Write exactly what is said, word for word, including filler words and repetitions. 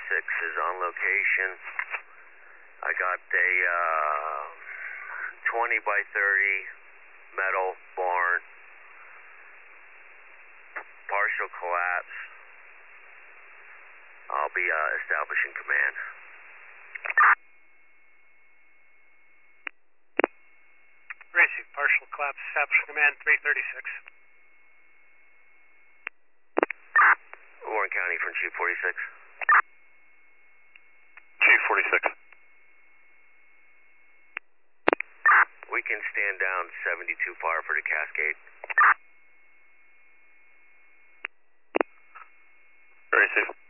forty-six is on location. I got a uh, twenty by thirty metal barn, partial collapse. I'll be uh, establishing command. Racing, partial collapse, establishing command, three thirty-six. Warren County from Chief forty-six. Chief forty-six. We can stand down seventy-two fire for the Cascade. Very safe.